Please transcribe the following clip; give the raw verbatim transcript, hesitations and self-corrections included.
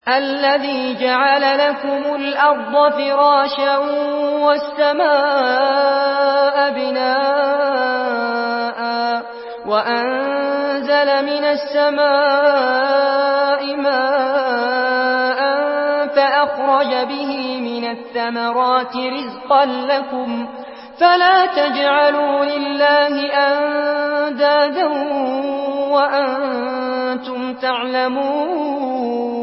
الذي جعل لكم الأرض فراشا والسماء بناء وأنزل من السماء ماء فأخرج به من الثمرات رزقا لكم فلا تجعلوا لله أندادا وأنتم تعلمون